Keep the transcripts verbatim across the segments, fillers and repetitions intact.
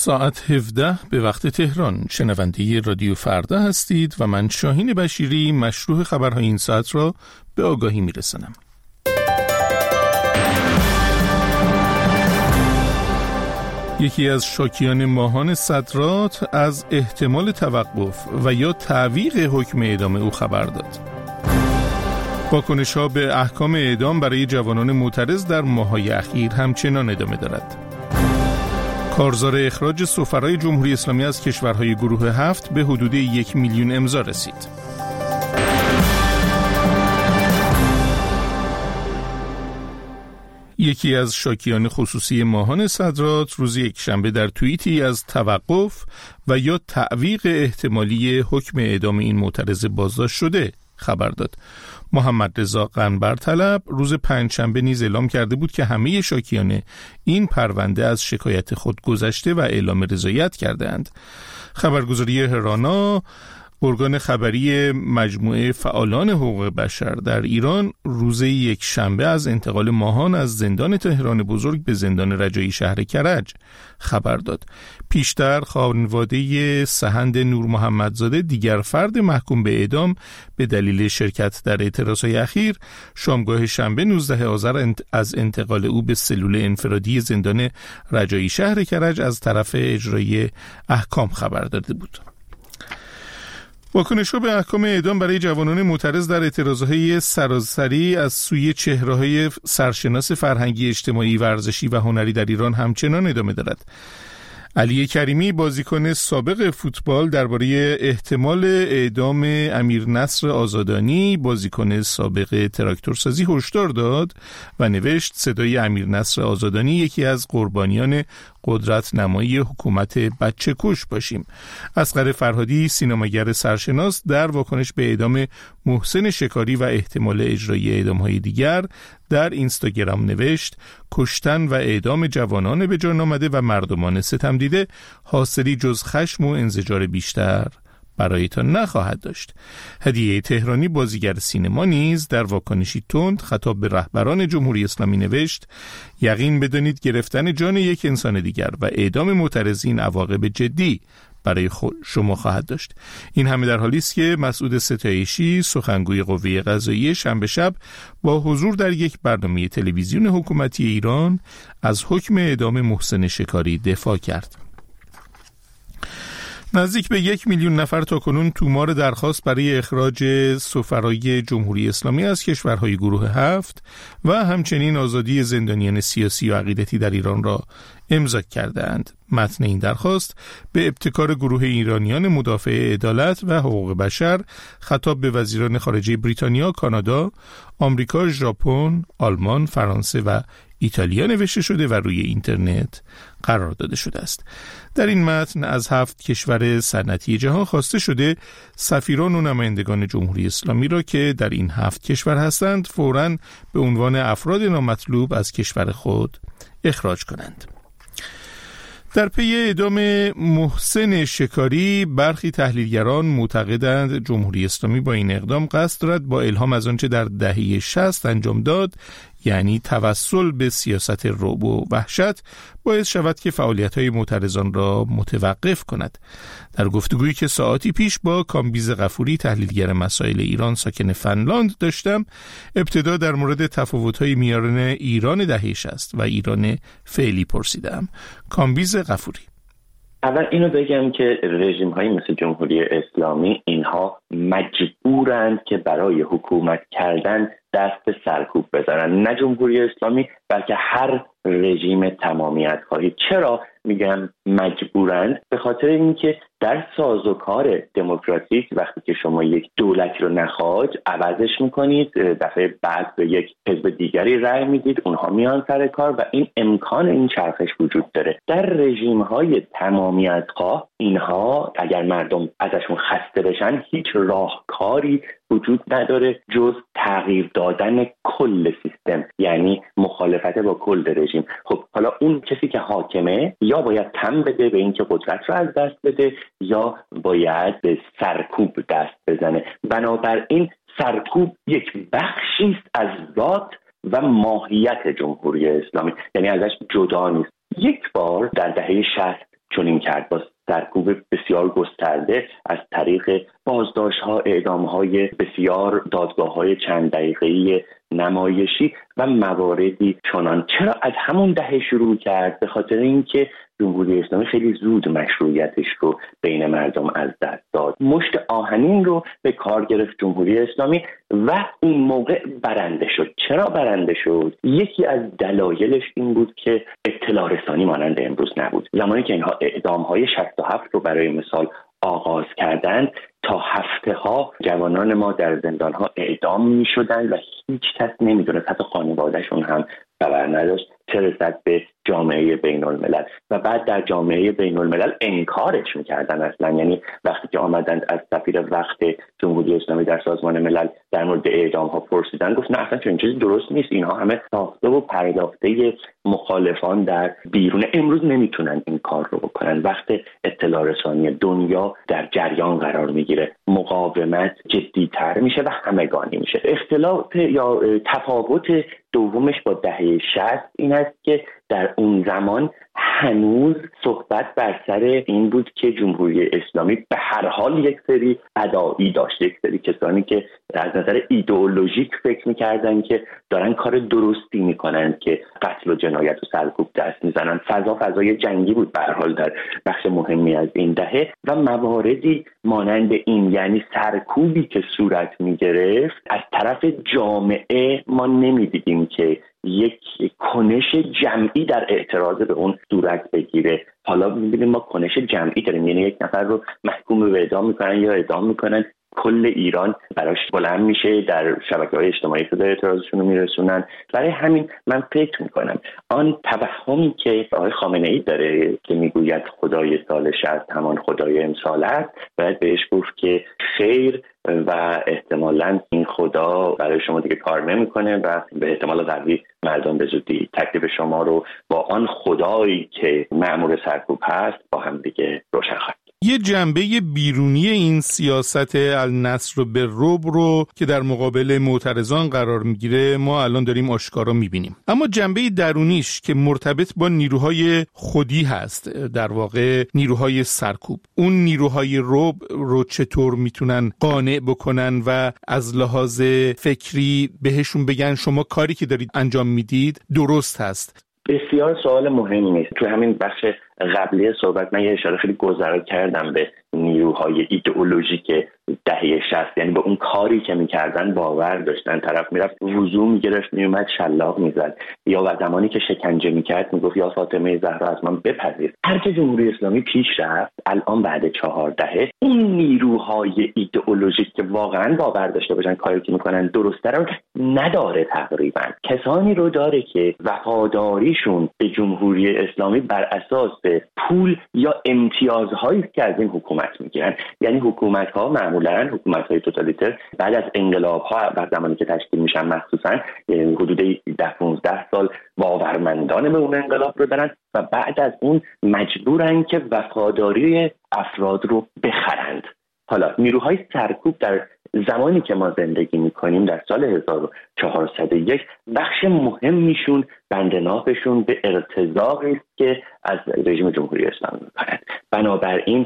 ساعت هفده به وقت تهران. شنونده رادیو فردا هستید و من شاهین بشیری مشروع خبرهای این ساعت را به آگاهی میرسانم. یکی از شاکیان ماهان صدرات از احتمال توقف و یا تعویق حکم اعدام او خبر داد. واکنش‌ها به احکام اعدام برای جوانان معترض در ماه‌های اخیر همچنان ادامه دارد. کارزار اخراج سفرای جمهوری اسلامی از کشورهای گروه هفت به حدود یک میلیون امضا رسید. یکی از شاکیان خصوصی ماهان صدرات روز یکشنبه در توییتی از توقف و یا تعویق احتمالی حکم اعدام این معترض بازداشت شده خبر داد. محمد رضا قنبرطلب روز پنجشنبه نیز اعلام کرده بود که همه شاکیان این پرونده از شکایت خود گذشته و اعلام رضایت کردند. خبرگزاری هرانا، ارگان خبری مجموعه فعالان حقوق بشر در ایران، روز یک شنبه از انتقال ماهان از زندان تهران بزرگ به زندان رجایی شهر کرج خبر داد. پیشتر خانواده سهند نور محمدزاده، دیگر فرد محکوم به اعدام به دلیل شرکت در اعتراضهای اخیر، شامگاه شنبه نوزدهم آذر از انتقال او به سلول انفرادی زندان رجایی شهر کرج از طرف اجرایی احکام خبر داده بود. واکنش‌ها به احکام اعدام برای جوانان معترض در اعتراضهای سراسری از سوی چهره‌های سرشناس فرهنگی، اجتماعی، ورزشی و هنری در ایران همچنان ادامه دارد. علی کریمی، بازیکن سابق فوتبال، درباره احتمال اعدام امیر نصر آزادانی، بازیکن سابق تراکتورسازی، هشدار داد و نوشت: صدای امیر نصر آزادانی یکی از قربانیان قدرت نمایی حکومت بچه کش باشیم. اصغر فرهادی، سینماگر سرشناس، در واکنش به اعدام محسن شکاری و احتمال اجرای اعدام‌های دیگر در اینستاگرام نوشت: کشتن و اعدام جوانان به جان آمده و مردمان ستم دیده حاصلی جز خشم و انزجار بیشتر برایتان نخواهد داشت. هدیه تهرانی، بازیگر سینما، نیز در واکنشی تند خطاب به رهبران جمهوری اسلامی نوشت: یقین بدانید گرفتن جان یک انسان دیگر و اعدام معترضین عواقب جدی برای شما خواهد داشت. این همه در حالی است که مسعود ستایشی، سخنگوی قوه قضاییه، شنبه شب با حضور در یک برنامه تلویزیون حکومتی ایران از حکم اعدام محسن شکاری دفاع کرد. نزدیک به یک میلیون نفر تاکنون تومار درخواست برای اخراج سفرای جمهوری اسلامی از کشورهای گروه هفت و همچنین آزادی زندانیان سیاسی و عقیدتی در ایران را امضا کردند. متن این درخواست به ابتکار گروه ایرانیان مدافع عدالت و حقوق بشر خطاب به وزیران خارجه بریتانیا، کانادا، آمریکا، ژاپن، آلمان، فرانسه و ایتالیا نوشته شده و روی اینترنت قرار داده شده است. در این متن از هفت کشور صنعتی جهان خواسته شده سفیران و نمایندگان جمهوری اسلامی را که در این هفت کشور هستند فوراً به عنوان افراد نامطلوب از کشور خود اخراج کنند. در پی اعدام محسن شکاری، برخی تحلیلگران معتقدند جمهوری اسلامی با این اقدام قصد دارد با الهام از آنچه در دهه شصت انجام داد، یعنی توسل به سیاست رعب و وحشت، باعث شود که فعالیت‌های معترضان را متوقف کند. در گفتگویی که ساعتی پیش با کامبیز غفوری، تحلیلگر مسائل ایران ساکن فنلاند، داشتم، ابتدا در مورد تفاوت‌های میان ایران دهه شصت و ایران فعلی پرسیدم. کامبیز غفوری: اول اینو بگم که رژیم هایی مثل جمهوری اسلامی اینها مجبورند که برای حکومت کردن دست به سرکوب بزنن. نه جمهوری اسلامی بلکه هر رژیم تمامیت خواهی. چرا میگم مجبورند؟ به خاطر اینکه در سازوکار دموکراتیک وقتی که شما یک دولتی رو نخواهد عوضش میکنید، دفعه بعد به یک حزب دیگری رأی میدید، اونها میان سر کار و این امکان این چرخش وجود داره. در رژیم های تمامیت خواه اینها اگر مردم ازشون خسته بشن هیچ راهکاری وجود نداره جز تغییر دادن کل سیستم، یعنی مخالفت با کل رژیم. خب حالا اون کسی که حاکمه یا باید تن بده به اینکه قدرت رو از دست بده یا باید به سرکوب دست بزنه. بنابراین سرکوب یک بخشی است از ذات و ماهیت جمهوری اسلامی، یعنی ازش جدا نیست. یک بار در دهه شصت چنین کرد، با سرکوب بسیار گسترده از طریق بازداشت‌ها، اعدام‌های بسیار، دادگاه‌های چند دقیقه‌ای نمایشی و مواردی چنان. چرا از همون دهه شروع کرد؟ به خاطر اینکه جمهوری اسلامی خیلی زود مشروعیتش رو بین مردم از دست داد. مشت آهنین رو به کار گرفت جمهوری اسلامی و اون موقع برنده شد. چرا برنده شد؟ یکی از دلایلش این بود که اطلاع رسانی مانند امروز نبود. زمانی که اینها اعدام‌های شصت و هفت رو برای مثال آغاز کردند، تا هفته ها جوانان ما در زندان ها اعدام می شدند و هیچ کس نمی دونست، حتی خانوادهشون هم خبر نداشت، چه رسد به جامعه بین الملل. و بعد در جامعه بین الملل انکارش میکردن اصلا. یعنی وقتی که آمدند از سفیر وقت جمهوری اسلامی در سازمان ملل در مورد اعدام ها پرسیدن، گفت نه اصلا چنین چیزی درست نیست، اینها همه ساخته و پرداخته مخالفان در بیرون، امروز نمیتونن این کار رو بکنن. وقت اطلاع رسانی دنیا در جریان قرار میگیره، مقاومت جدی‌تر میشه و همگانی میشه. اختلاف یا تفاوت دومش با دهه شصت این است که در اون زمان هنوز صحبت بر سر این بود که جمهوری اسلامی به هر حال یک سری ادعایی داشت، یک سری کسانی که از نظر ایدئولوژیک فکر می‌کردن که دارن کار درستی میکنن که قتل و جنایت و سرکوب دست میزنن. فضا فضای جنگی بود به هر حال در بخش مهمی از این دهه و مواردی مانند این، یعنی سرکوبی که صورت میگرفت از طرف جامعه ما نمیدیدیم که یک کنش جمعی در اعتراض به اون صورت بگیره. حالا می‌بینیم ما کنش جمعی داریم، یعنی یک نفر رو محکوم به اعدام میکنن یا اعدام میکنن، کل ایران براش بلند میشه، در شبکه‌های اجتماعی صدای اعتراضشون رو میرسونن. برای همین من فکر میکنم آن توهمی که آقای خامنه‌ای داره که میگوید خدای سال شصت همان خدای امسال است، باید بهش گفت که خیر و احتمالاً این خدا برای شما دیگه کار نمیکنه و به احتمال قوی مردم به زودی تکلیف شما رو با آن خدایی که مأمور سرکوب هست با هم دیگه روشن خواهد. یه جنبه بیرونی این سیاست النصر بالرعب رو که در مقابل معترضان قرار میگیره ما الان داریم آشکارا میبینیم، اما جنبه درونیش که مرتبط با نیروهای خودی هست، در واقع نیروهای سرکوب، اون نیروهای رعب رو چطور میتونن قانع بکنن و از لحاظ فکری بهشون بگن شما کاری که دارید انجام میدید درست هست؟ بسیار سوال مهمی نیست. تو همین بخش قبلی صحبت من یه اشاره خیلی گذرا کردم به نیروهای ایدئولوژیک دهه شصت، یعنی به اون کاری که میکردن باور داشتن. طرف میرفت وضو میگرفت میومد شلاق میزد، یا و زمانی که شکنجه میکرد میگفت یا فاطمه زهرا از من بپذیر. هرچه جمهوری اسلامی پیش رفت، الان بعد چهار دهه اون نیروهای ایدئولوژیک که واقعا باور داشته باشن کاری که میکنن درسته رو نداره. تقریبا کسانی رو داره که وفاداریشون به جمهوری اسلامی بر اساس پول یا امتیازهایی که از این حکومت میگیرن. یعنی حکومت‌ها معمولاً حکومت‌های توتالیتر بعد از انقلاب‌ها بعد زمانی که تشکیل میشن مخصوصاً حدود ده پانزده سال باورمندانه به اون انقلاب رو دارن و بعد از اون مجبورن که وفاداری افراد رو بخرند. حالا نیروهای سرکوب در زمانی که ما زندگی میکنیم در سال هزار و چهارصد و یک بخش مهمیشون بند ناپشون به ارتزاقی است که از رژیم جمهوری اسلامی میکنند. بنابراین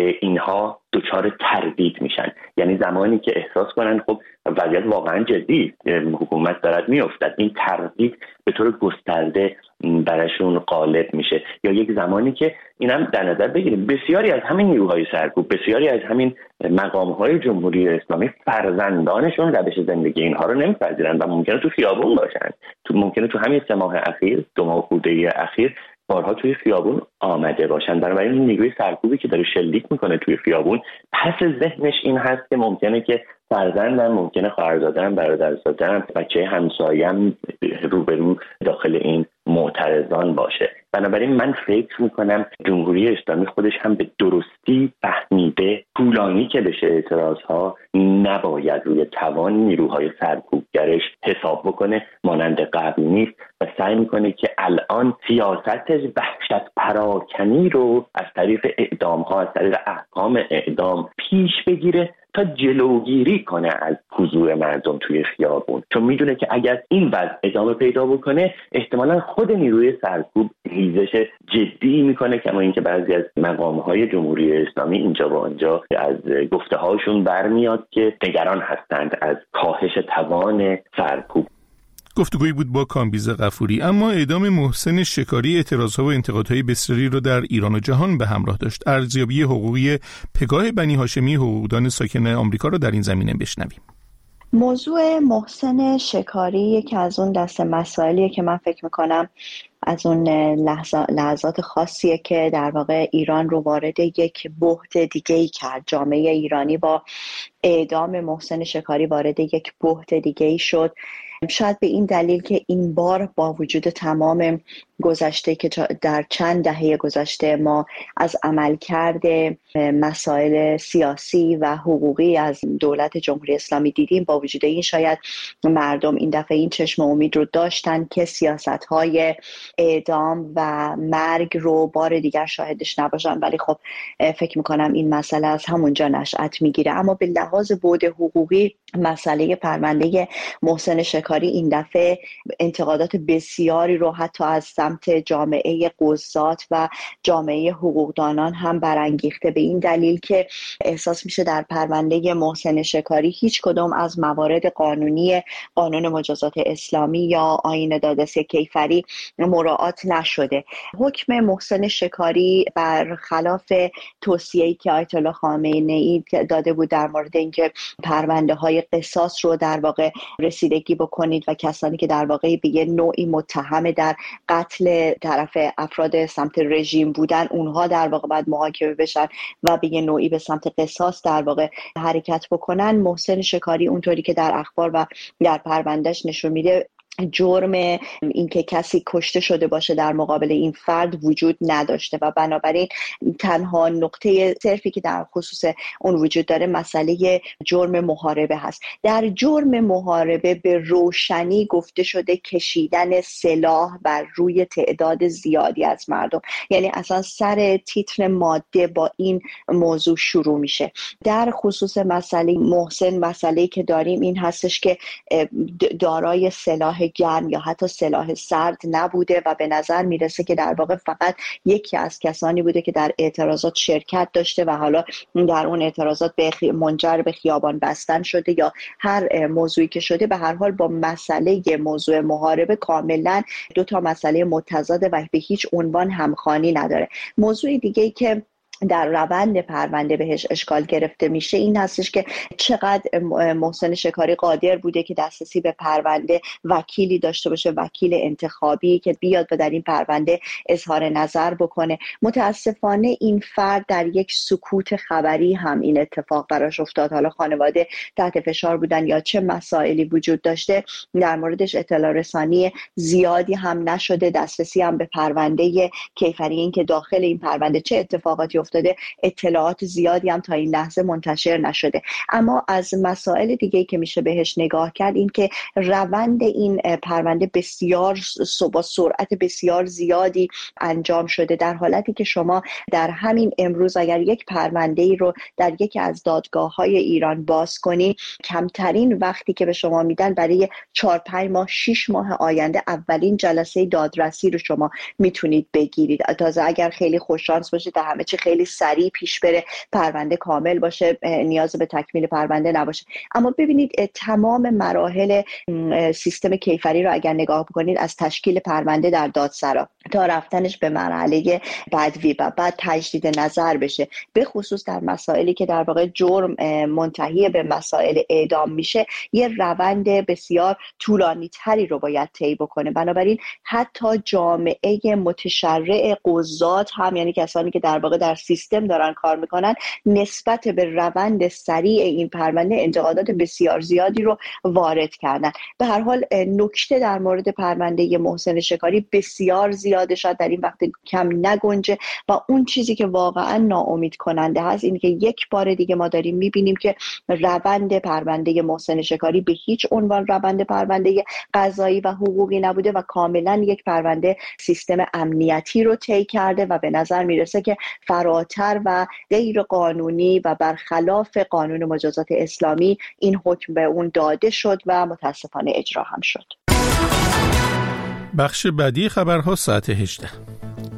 اینها دچار تردید میشن، یعنی زمانی که احساس کنن خب وضعیت واقعا جدی حکومت دارد میافتد، این تردید به طور گسترده براشون غالب میشه. یا یک زمانی که اینم در نظر بگیریم بسیاری از همین نیروهای سرکوب، بسیاری از همین مقام‌های جمهوری اسلامی فرزندانشون روش زندگی اینها رو نمیپذیرن و ممکنه تو خیابون باشن. تو ممکنه تو همین سه ماه اخیر، دو ماه خورده اخیر بارها توی خیابون آمده باشن. برای این نیروی سرکوبی که داره شلیک میکنه توی خیابون، پس ذهنش این هست که ممکنه که فرزندم، ممکنه خواهرزاده‌ام، برادرزاده‌ام، بچه همسایه‌ام روبرو داخل این معترضان باشه. بنابراین من فکر میکنم جمهوری اسلامی خودش هم به درستی فهمیده طولانی که بشه اعتراضها نباید روی توان نیروهای سرکوبگرش حساب بکنه، مانند قبل نیست و سعی میکنه که الان سیاست وحشت پراکنی رو از طریق اعدام اعدام‌ها از طریق احکام اعدام پیش بگیره تا جلوگیری کنه از حضور مردم توی خیابون، چون میدونه که اگر این وضع ادامه پیدا بکنه احتمالاً خود نیروی سرکوب ریزش جدی میکنه، کما اینکه بعضی از مقام‌های جمهوری اسلامی اینجا و آنجا از گفته‌هاشون برمیاد که نگران هستند از کاهش توان سرکوب. گفتگویی بود با کامبیز غفوری. اما اعدام محسن شکاری اعتراضها و انتقادهای بسیاری را در ایران و جهان به همراه داشت. ارزیابی حقوقی پگاه بنی هاشمی، حقوقدان ساکن آمریکا، را در این زمینه بشنویم. موضوع محسن شکاری یکی از اون دست مسائلیه که من فکر میکنم از اون لحظات, لحظات خاصیه که در واقع ایران رو وارد یک بحت دیگه‌ای کرد. جامعه ایرانی با اعدام محسن شکاری وارد یک بحت دیگه‌ای شد. شاید به این دلیل که این بار با وجود تمام گذشته که در چند دهه گذشته ما از عملکرد مسائل سیاسی و حقوقی از دولت جمهوری اسلامی دیدیم، با وجود این شاید مردم این دفعه این چشم امید رو داشتن که سیاست‌های اعدام و مرگ رو بار دیگر شاهدش نباشن، ولی خب فکر میکنم این مسئله از همونجا نشأت میگیره. اما به لحاظ بعد حقوقی مسئله پرونده محسن شکاری این دفعه انتقادات بسیاری رو حتی از سمت جامعه قضات و جامعه حقوقدانان هم برانگیخته، به این دلیل که احساس میشه در پرونده محسن شکاری هیچ کدام از موارد قانونی قانون مجازات اسلامی یا آیین دادرسی کیفری مراعات نشده. حکم محسن شکاری برخلاف توصیه‌ای که آیت الله خامنه‌ای داده بود در مورد اینکه پرونده های قصاص رو در واقع رسیدگی بکنید و کسانی که در واقع به یه نوعی متهم در قتل طرف افراد سمت رژیم بودن اونها در واقع باید محاکمه بشن و به یه نوعی به سمت قصاص در واقع حرکت بکنن، محسن شکاری اونطوری که در اخبار و در پروندهش نشون میده جرم اینکه کسی کشته شده باشه در مقابل این فرد وجود نداشته و بنابراین تنها نقطه صرفی که در خصوص اون وجود داره مسئله جرم محاربه هست. در جرم محاربه به روشنی گفته شده کشیدن سلاح بر روی تعداد زیادی از مردم، یعنی اصلا سر تیتر ماده با این موضوع شروع میشه. در خصوص مسئله محسن مسئله که داریم این هستش که دارای سلاح گرم یا حتی سلاح سرد نبوده و به نظر میرسه که در واقع فقط یکی از کسانی بوده که در اعتراضات شرکت داشته و حالا در اون اعتراضات به خی... منجر به خیابان بستن شده یا هر موضوعی که شده. به هر حال با مسئله موضوع محاربه کاملا دو تا مسئله متضاد و به هیچ عنوان همخوانی نداره. موضوع دیگه‌ای که در روند پرونده بهش اشکال گرفته میشه این هستش که چقدر محسن شکاری قادر بوده که دسترسی به پرونده وکیلی داشته باشه، وکیل انتخابی که بیاد و در این پرونده اظهار نظر بکنه. متاسفانه این فرد در یک سکوت خبری هم این اتفاق براش افتاد. حالا خانواده تحت فشار بودن یا چه مسائلی وجود داشته در موردش اطلاع رسانی زیادی هم نشده، دسترسی هم به پرونده کیفری این که داخل این پرونده چه اتفاقاتی افتاده اطلاعات زیادی هم تا این لحظه منتشر نشده. اما از مسائل دیگه‌ای که میشه بهش نگاه کرد این که روند این پرونده بسیار با سرعت بسیار زیادی انجام شده، در حالتی که شما در همین امروز اگر یک پرونده‌ای رو در یکی از دادگاه‌های ایران باز کنی کمترین وقتی که به شما میدن برای چهار پنج ماه شش ماه آینده اولین جلسه دادرسی رو شما میتونید بگیرید. تازه اگر خیلی خوششانس باشید در همه چی خیلی سریع پیش بره، پرونده کامل باشه، نیاز به تکمیل پرونده نباشه. اما ببینید تمام مراحل سیستم کیفری رو اگر نگاه بکنید از تشکیل پرونده در دادسرا تا رفتنش به مرحله بدوی و بعد تجدید نظر بشه، به خصوص در مسائلی که در واقع جرم منتهی به مسائل اعدام میشه، یه روند بسیار طولانی تری رو باید طی بکنه. بنابراین حتی جامعه متشرع قضات هم، یعنی کسانی که در واقع در سیستم دارن کار میکنن، نسبت به روند سریع این پرونده انتقادات بسیار زیادی رو وارد کردن. به هر حال نکته در مورد پرونده محسن شکاری بسیار زیاده، شاید در این وقت کم نگنجه و اون چیزی که واقعا ناامید کننده هست اینه که یک بار دیگه ما داریم میبینیم که روند پرونده محسن شکاری به هیچ عنوان روند پرونده قضایی و حقوقی نبوده و کاملا یک پرونده سیستم امنیتی رو طی کرده و به نظر میرسه که فرا فراتر و غیر قانونی و برخلاف قانون مجازات اسلامی این حکم به اون داده شد و متاسفانه اجرا هم شد. بخش بعدی خبرها ساعت هجده.